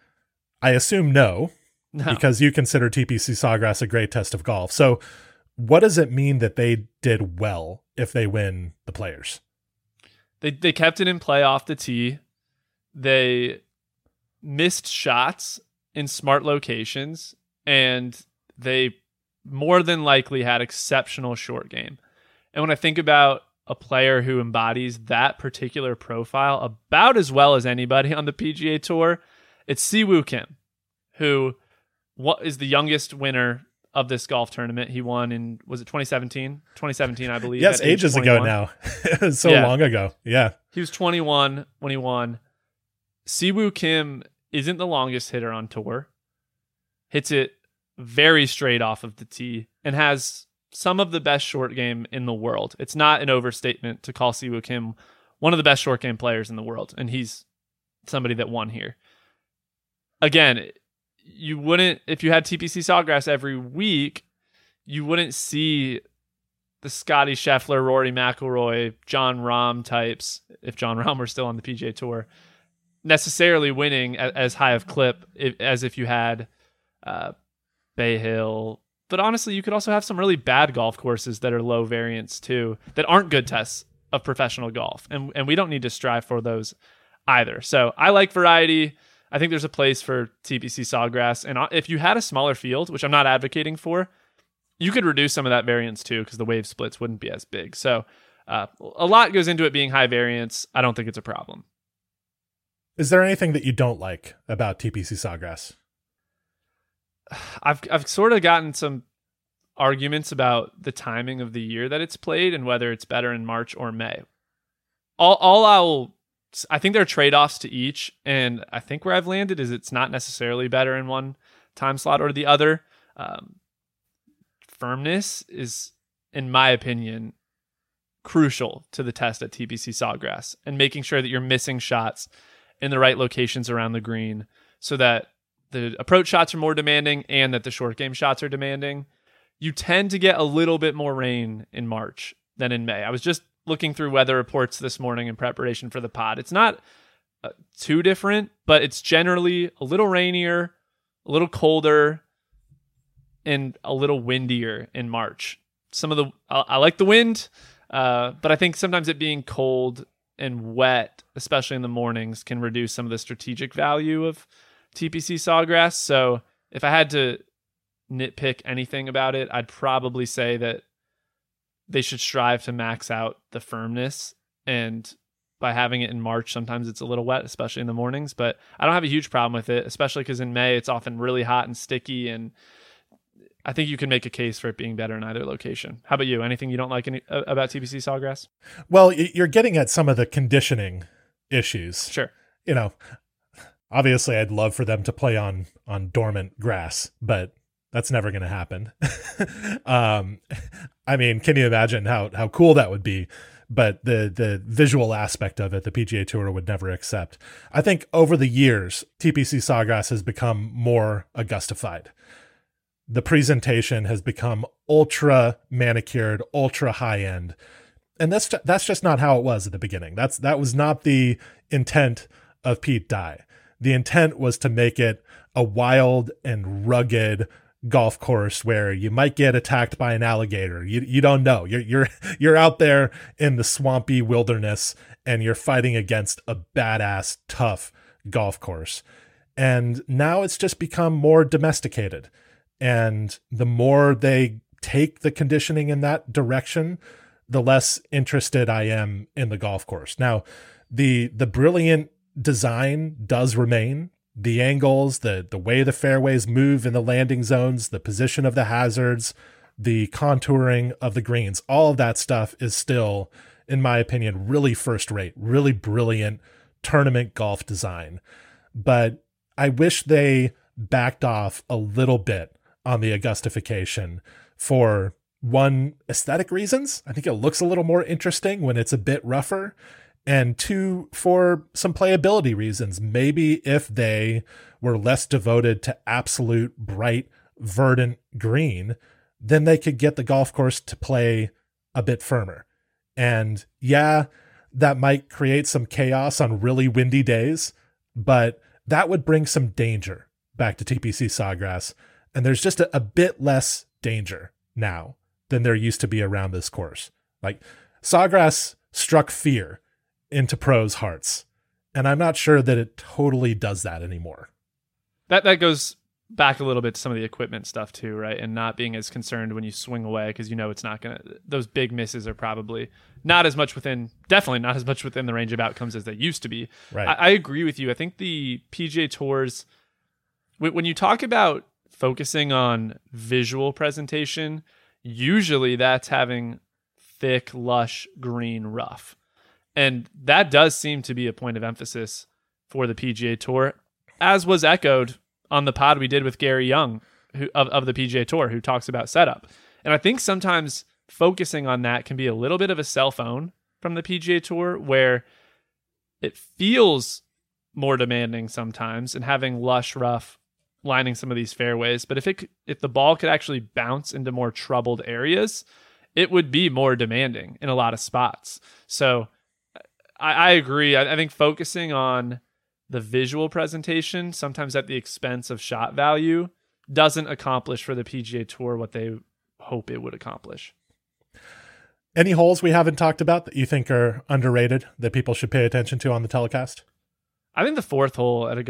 I assume no, because you consider TPC Sawgrass a great test of golf. So what does it mean that they did well if they win the Players? They kept it in play off the tee. They missed shots in smart locations, and they more than likely had exceptional short game. And when I think about a player who embodies that particular profile about as well as anybody on the PGA Tour, it's Siwoo Kim, who is the youngest winner of this golf tournament. He won in, was it 2017? 2017, I believe. Yes, ages ago now. Long ago. Yeah. He was 21 when he won. Siwoo Kim isn't the longest hitter on tour. Hits it very straight off of the tee and has some of the best short game in the world. It's not an overstatement to call Siwoo Kim one of the best short game players in the world, and he's somebody that won here. Again, you wouldn't, if you had TPC Sawgrass every week, you wouldn't see the Scotty Scheffler, Rory McIlroy, Jon Rahm types, if Jon Rahm were still on the PGA Tour, necessarily winning as high of clip as if you had Bay Hill. But honestly, you could also have some really bad golf courses that are low variance too, that aren't good tests of professional golf. And we don't need to strive for those either. So I like variety. I think there's a place for TPC Sawgrass. And if you had a smaller field, which I'm not advocating for, you could reduce some of that variance too, because the wave splits wouldn't be as big. So a lot goes into it being high variance. I don't think it's a problem. Is there anything that you don't like about TPC Sawgrass? I've sort of gotten some arguments about the timing of the year that it's played and whether it's better in March or May. I think there are trade-offs to each, and I think where I've landed is it's not necessarily better in one time slot or the other. Firmness is, in my opinion, crucial to the test at TPC Sawgrass, and making sure that you're missing shots in the right locations around the green so that the approach shots are more demanding and that the short game shots are demanding. You tend to get a little bit more rain in March than in May. I was just looking through weather reports this morning in preparation for the pod. It's not too different, but it's generally a little rainier, a little colder, and a little windier in March. I like the wind, but I think sometimes it being cold and wet, especially in the mornings, can reduce some of the strategic value of TPC Sawgrass. So if I had to nitpick anything about it, I'd probably say that they should strive to max out the firmness. And by having it in March, sometimes it's a little wet, especially in the mornings. But I don't have a huge problem with it, especially because in May it's often really hot and sticky and I think you can make a case for it being better in either location. How about you? Anything you don't like about TPC Sawgrass? Well, you're getting at some of the conditioning issues. Sure. Obviously I'd love for them to play on dormant grass, but that's never going to happen. I mean, can you imagine how cool that would be? But the visual aspect of it, the PGA Tour would never accept. I think over the years, TPC Sawgrass has become more Augustified. The presentation has become ultra manicured, ultra high end. And that's just not how it was at the beginning. That was not the intent of Pete Dye. The intent was to make it a wild and rugged golf course where you might get attacked by an alligator. You don't know. You're out there in the swampy wilderness and you're fighting against a badass, tough golf course. And now it's just become more domesticated. And the more they take the conditioning in that direction, the less interested I am in the golf course. Now, the brilliant design does remain. The angles, the way the fairways move in the landing zones, the position of the hazards, the contouring of the greens, all of that stuff is still, in my opinion, really first rate, really brilliant tournament golf design. But I wish they backed off a little bit on the Augustification for, one, aesthetic reasons. I think it looks a little more interesting when it's a bit rougher. And two, for some playability reasons. Maybe if they were less devoted to absolute bright, verdant green, then they could get the golf course to play a bit firmer. And yeah, that might create some chaos on really windy days, but that would bring some danger back to TPC Sawgrass. And there's just a bit less danger now than there used to be around this course. Like, Sawgrass struck fear into pros' hearts. And I'm not sure that it totally does that anymore. That goes back a little bit to some of the equipment stuff too, right? And not being as concerned when you swing away because it's not going to, those big misses are probably definitely not as much within the range of outcomes as they used to be. Right. I agree with you. I think the PGA Tours, when you talk about focusing on visual presentation, usually that's having thick, lush, green rough. And that does seem to be a point of emphasis for the PGA Tour, as was echoed on the pod we did with Gary Young of the PGA Tour, who talks about setup. And I think sometimes focusing on that can be a little bit of a cell phone from the PGA Tour, where it feels more demanding sometimes and having lush rough lining some of these fairways. But if the ball could actually bounce into more troubled areas, it would be more demanding in a lot of spots. So I agree. I think focusing on the visual presentation, sometimes at the expense of shot value, doesn't accomplish for the PGA Tour what they hope it would accomplish. Any holes we haven't talked about that you think are underrated that people should pay attention to on the telecast? I think the fourth hole at at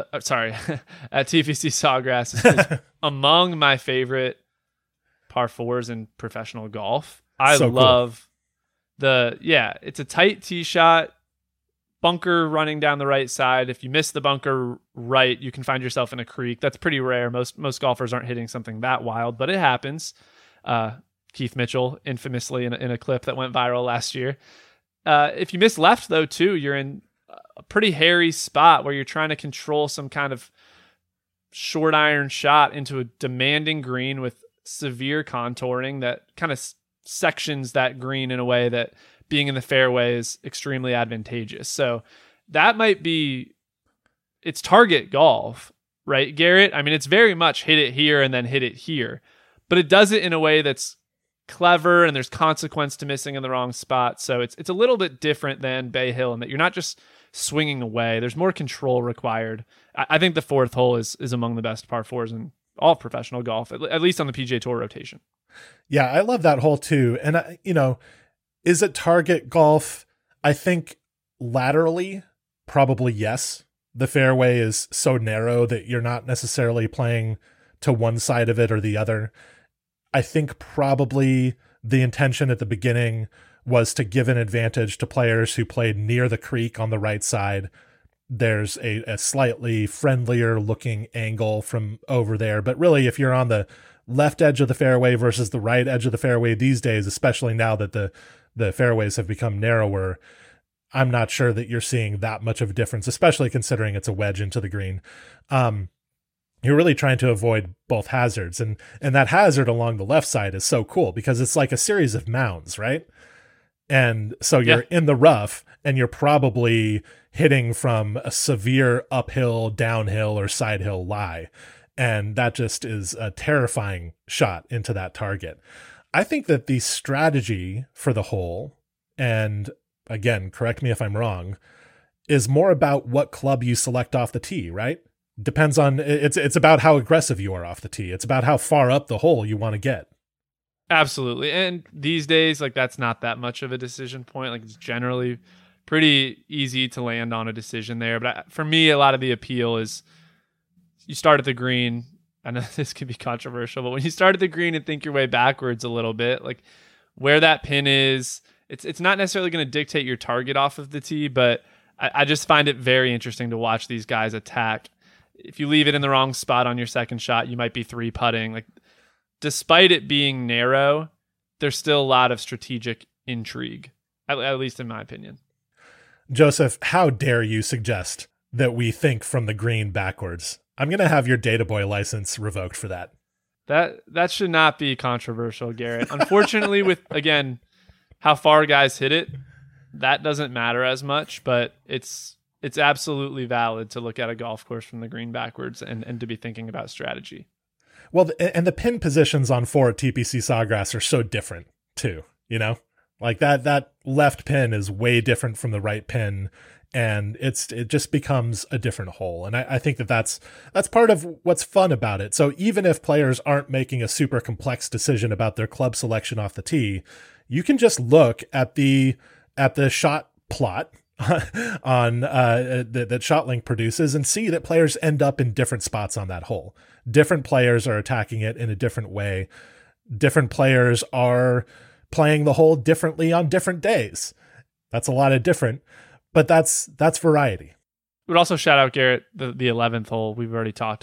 TPC Sawgrass is among my favorite par fours in professional golf. I love it's a tight tee shot, bunker running down the right side. If you miss the bunker right, you can find yourself in a creek. That's pretty rare. Most golfers aren't hitting something that wild, but it happens. Keith Mitchell, infamously in a clip that went viral last year. If you miss left, though, too, you're in a pretty hairy spot where you're trying to control some kind of short iron shot into a demanding green with severe contouring that kind of sections that green in a way that being in the fairway is extremely advantageous. So that might be, it's target golf, right, Garrett? I mean, it's very much hit it here and then hit it here, but it does it in a way that's clever and there's consequence to missing in the wrong spot. So it's a little bit different than Bay Hill in that you're not just swinging away. There's more control required. I think the fourth hole is among the best par fours in all professional golf, at least on the PGA Tour rotation. Yeah, I love that hole too. And, is it target golf? I think laterally, probably yes. The fairway is so narrow that you're not necessarily playing to one side of it or the other. I think probably the intention at the beginning was to give an advantage to players who played near the creek on the right side there's a slightly friendlier looking angle from over there. But really, if you're on the left edge of the fairway versus the right edge of the fairway these days, especially now that the fairways have become narrower, I'm not sure that you're seeing that much of a difference, especially considering it's a wedge into the green. You're really trying to avoid both hazards. And that hazard along the left side is so cool because it's like a series of mounds, right? And so you're in the rough and you're probably hitting from a severe uphill, downhill, or side hill lie. And that just is a terrifying shot into that target. I think that the strategy for the hole, and again, correct me if I'm wrong, is more about what club you select off the tee, right? Depends on, it's about how aggressive you are off the tee. It's about how far up the hole you want to get. Absolutely. And these days, like, that's not that much of a decision point. Like, it's generally pretty easy to land on a decision there. But for me, a lot of the appeal is you start at the green. I know this could be controversial, but when you start at the green and think your way backwards a little bit, like where that pin is, it's not necessarily going to dictate your target off of the tee, but I just find it very interesting to watch these guys attack. If you leave it in the wrong spot on your second shot, you might be 3-putting. Like, despite it being narrow, there's still a lot of strategic intrigue, at least in my opinion. Joseph, how dare you suggest that we think from the green backwards? I'm going to have your Data Boy license revoked for that. That should not be controversial, Garrett. Unfortunately, with, again, how far guys hit it, that doesn't matter as much, but it's absolutely valid to look at a golf course from the green backwards and to be thinking about strategy. Well, and the pin positions on 4 at TPC Sawgrass are so different too, you know? Like that left pin is way different from the right pin, and it just becomes a different hole. And I think that's part of what's fun about it. So even if players aren't making a super complex decision about their club selection off the tee, you can just look at the shot plot on that ShotLink produces and see that players end up in different spots on that hole. Different players are attacking it in a different way. Different players are playing the hole differently on different days. That's a lot of different, but that's variety. Would also shout out, Garrett, the 11th hole we've already talked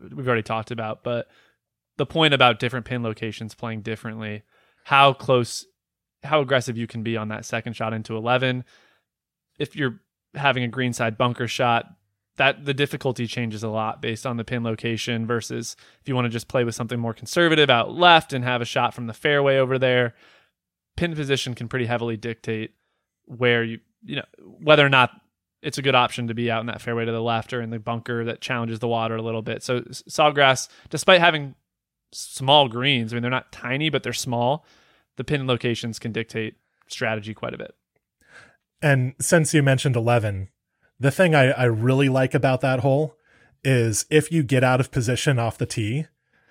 about, but the point about different pin locations playing differently, how aggressive you can be on that second shot into 11. If you're having a greenside bunker shot, that the difficulty changes a lot based on the pin location versus if you want to just play with something more conservative out left and have a shot from the fairway over there. Pin position can pretty heavily dictate where you know, whether or not it's a good option to be out in that fairway to the left or in the bunker that challenges the water a little bit. So Sawgrass, despite having small greens, I mean, they're not tiny, but they're small. The pin locations can dictate strategy quite a bit. And since you mentioned 11, the thing I really like about that hole is if you get out of position off the tee,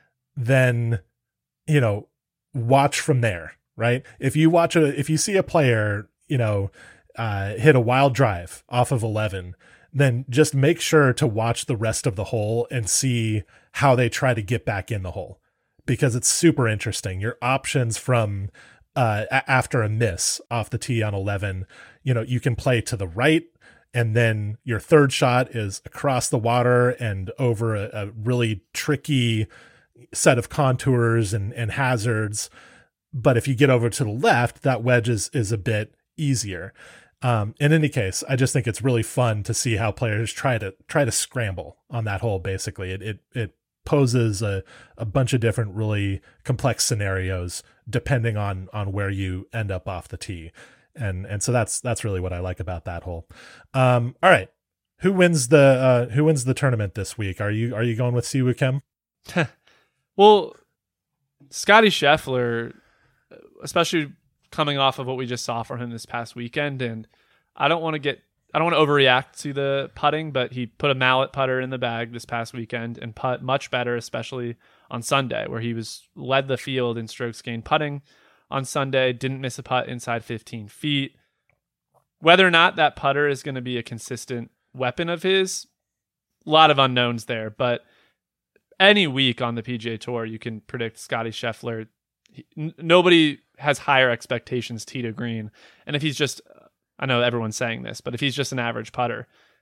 then, you know, watch from there, right? If you see a player, you know, hit a wild drive off of 11, then just make sure to watch the rest of the hole and see how they try to get back in the hole, because it's super interesting. Your options from after a miss off the tee on 11, you know, you can play to the right, and then your third shot is across the water and over a really tricky set of contours and hazards. But if you get over to the left, that wedge is a bit easier. In any case, I just think it's really fun to see how players try to scramble on that hole. Basically, it poses a bunch of different really complex scenarios depending on where you end up off the tee. And so that's really what I like about that hole. All right. Who wins the tournament this week? Are you going with Siwoo Kim? Well, Scotty Scheffler, especially coming off of what we just saw from him this past weekend, and I don't want to overreact to the putting, but he put a mallet putter in the bag this past weekend and putt much better, especially on Sunday, where he led the field in strokes gained putting on Sunday, didn't miss a putt inside 15 feet. Whether or not that putter is going to be a consistent weapon of his, a lot of unknowns there, but any week on the PGA Tour, you can predict Scotty Scheffler. Nobody has higher expectations tee to green. And if he's just, I know everyone's saying this, but if he's just an average putter,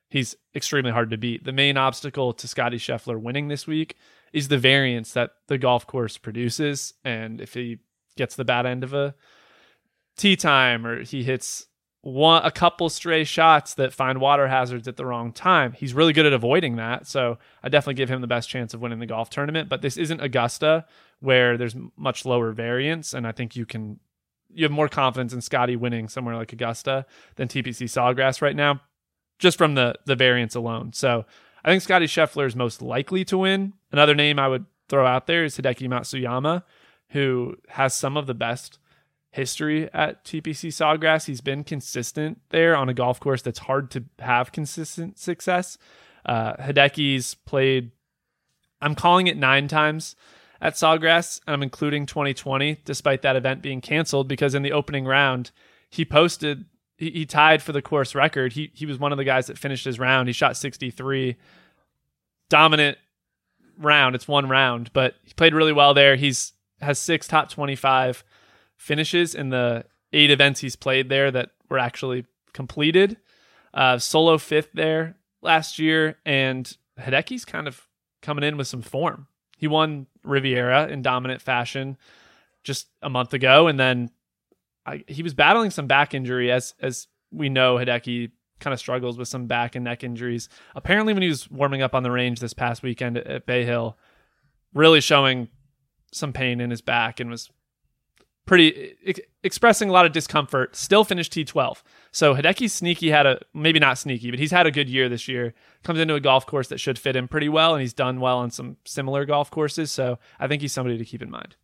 he's extremely hard to beat. The main obstacle to Scottie Scheffler winning this week is the variance that the golf course produces. And if he gets the bad end of a tee time, or he hits a couple stray shots that find water hazards at the wrong time, he's really good at avoiding that. So I definitely give him the best chance of winning the golf tournament. But this isn't Augusta, where there's much lower variance. And I think you have more confidence in Scottie winning somewhere like Augusta than TPC Sawgrass right now, just from the variance alone. So I think Scottie Scheffler is most likely to win. Another name I would throw out there is Hideki Matsuyama, who has some of the best history at TPC Sawgrass. He's been consistent there on a golf course that's hard to have consistent success. Hideki's played, I'm calling it 9 times at Sawgrass, and I'm including 2020, despite that event being canceled, because in the opening round, he tied for the course record. He was one of the guys that finished his round. He shot 63. Dominant round. It's one round, but he played really well there. Has 6 top 25 finishes in the 8 events he's played there that were actually completed. Solo 5th there last year, and Hideki's kind of coming in with some form. He won Riviera in dominant fashion just a month ago, and then he was battling some back injury. As we know, Hideki kind of struggles with some back and neck injuries. Apparently, when he was warming up on the range this past weekend at Bay Hill, really showing some pain in his back and was expressing a lot of discomfort. Still finished T12. So Hideki's sneaky, maybe not sneaky, but he's had a good year this year. Comes into a golf course that should fit him pretty well, and he's done well on some similar golf courses. So I think he's somebody to keep in mind.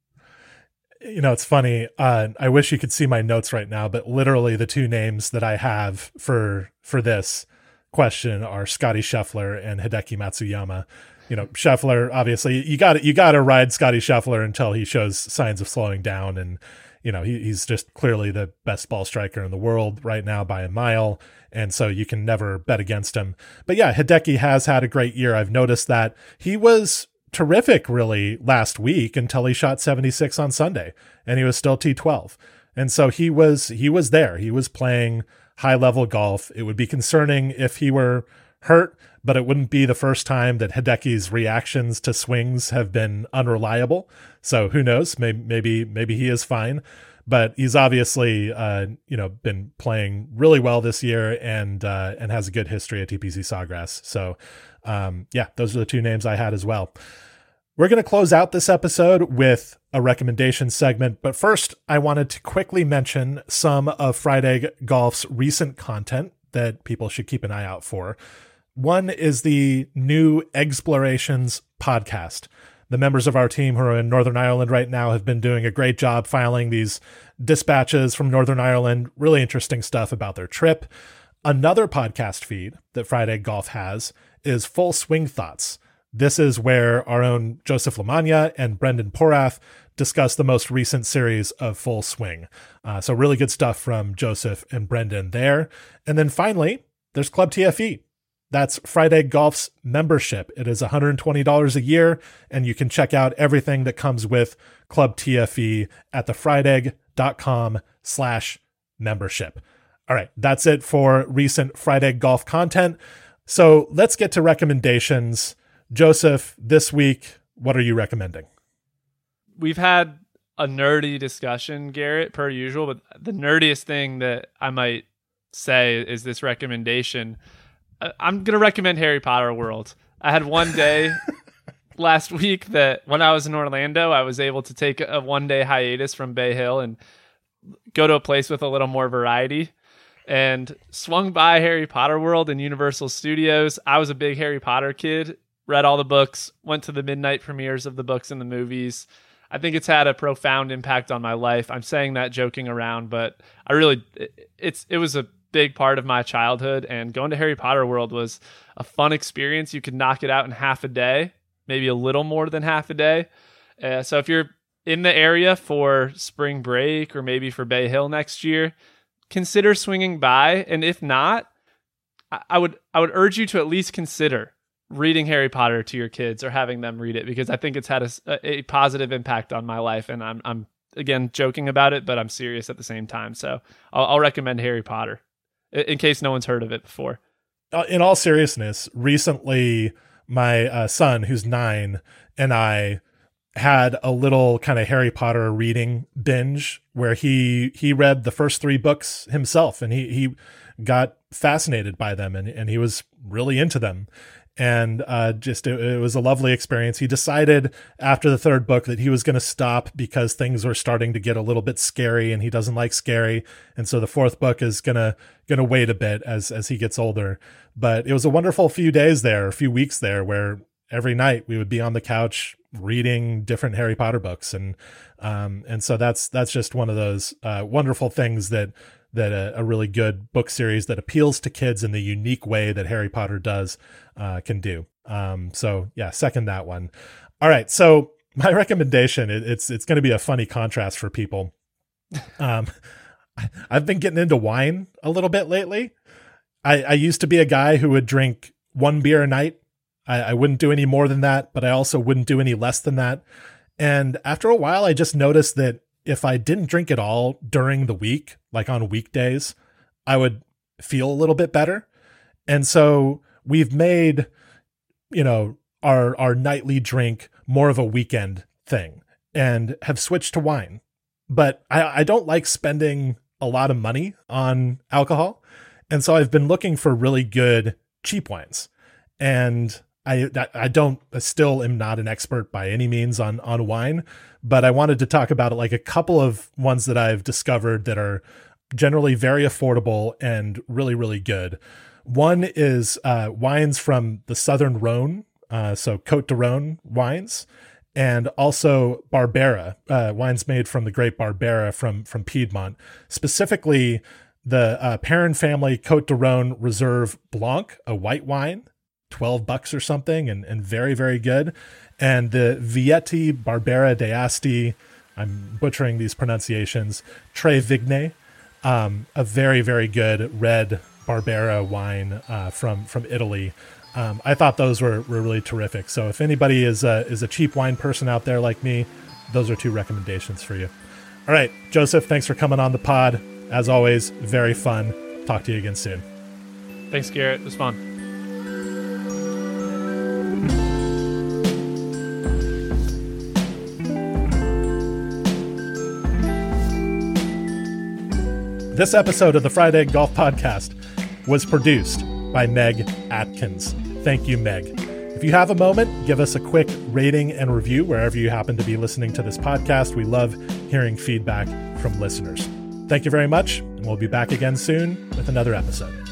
It's funny. I wish you could see my notes right now, but literally the 2 names that I have for this question are Scottie Scheffler and Hideki Matsuyama. Scheffler, obviously you got to ride Scottie Scheffler until he shows signs of slowing down. And, he's just clearly the best ball striker in the world right now by a mile. And so you can never bet against him. But yeah, Hideki has had a great year. I've noticed that he was terrific really last week until he shot 76 on Sunday, and he was still T12. And so he was there. He was playing high level golf. It would be concerning if he were hurt, but it wouldn't be the first time that Hideki's reactions to swings have been unreliable. So who knows? Maybe he is fine, but he's obviously been playing really well this year and has a good history at TPC Sawgrass. So those are the 2 names I had as well. We're going to close out this episode with a recommendation segment, but first I wanted to quickly mention some of Fried Egg Golf's recent content that people should keep an eye out for. One is the new Explorations podcast. The members of our team who are in Northern Ireland right now have been doing a great job filing these dispatches from Northern Ireland, really interesting stuff about their trip. Another podcast feed that Fried Egg Golf has is Full Swing Thoughts. This is where our own Joseph Lamagna and Brendan Porath discuss the most recent series of Full Swing. So really good stuff from Joseph and Brendan there. And then finally, there's Club TFE. That's Fried Egg Golf's membership. It is $120 a year, and you can check out everything that comes with Club TFE at thefriedegg.com/membership. All right, that's it for recent Fried Egg Golf content. So let's get to recommendations. Joseph, this week, what are you recommending? We've had a nerdy discussion, Garrett, per usual, but the nerdiest thing that I might say is this recommendation. I'm going to recommend Harry Potter World. I had one day last week that when I was in Orlando, I was able to take a 1-day hiatus from Bay Hill and go to a place with a little more variety, and swung by Harry Potter World in Universal Studios. I was a big Harry Potter kid, read all the books, went to the midnight premieres of the books and the movies. I think it's had a profound impact on my life. I'm saying that joking around, but it was a big part of my childhood, and going to Harry Potter World was a fun experience. You could knock it out in half a day, maybe a little more than half a day. So if you're in the area for spring break or maybe for Bay Hill next year, consider swinging by. And if not, I would urge you to at least consider reading Harry Potter to your kids or having them read it, because I think it's had a positive impact on my life. And I'm again joking about it, but I'm serious at the same time. So I'll recommend Harry Potter in case no one's heard of it before. in all seriousness, recently my son, who's 9, and I had a little kind of Harry Potter reading binge where he read the first 3 books himself, and he got fascinated by them, and he was really into them. And it was a lovely experience. He decided after the 3rd book that he was going to stop because things were starting to get a little bit scary, and he doesn't like scary. And so the 4th book is gonna wait a bit as he gets older. But it was a wonderful few weeks there, where every night we would be on the couch reading different Harry Potter books, and so that's just one of those wonderful things that a really good book series that appeals to kids in the unique way that Harry Potter does can do. So yeah, second that one. All right, so my recommendation, it's going to be a funny contrast for people. I've been getting into wine a little bit lately. I used to be a guy who would drink 1 beer a night. I wouldn't do any more than that, but I also wouldn't do any less than that. And after a while, I just noticed that if I didn't drink it all during the week, like on weekdays, I would feel a little bit better. And so we've made, our nightly drink more of a weekend thing and have switched to wine. But I don't like spending a lot of money on alcohol. And so I've been looking for really good cheap wines. And I still am not an expert by any means on wine, but I wanted to talk about it, like a couple of ones that I've discovered that are generally very affordable and really, really good. One is wines from the Southern Rhone, so Côte de Rhone wines, and also Barbera, wines made from the grape Barbera from Piedmont, specifically the Perrin family Côte de Rhone Reserve Blanc, a white wine, $12 or something, and very, very good. And the Vietti Barbera d'Asti, I'm butchering these pronunciations, Tre Vigne, a very, very good red Barbera wine from Italy. I thought those were really terrific. So if anybody is a cheap wine person out there like me, those are 2 recommendations for you. All right, Joseph, thanks for coming on the pod. As always, very fun. Talk to you again soon. Thanks, Garrett. It was fun. This episode of the Fried Egg Golf Podcast was produced by Meg Atkins. Thank you, Meg. If you have a moment, give us a quick rating and review wherever you happen to be listening to this podcast. We love hearing feedback from listeners. Thank you very much, and we'll be back again soon with another episode.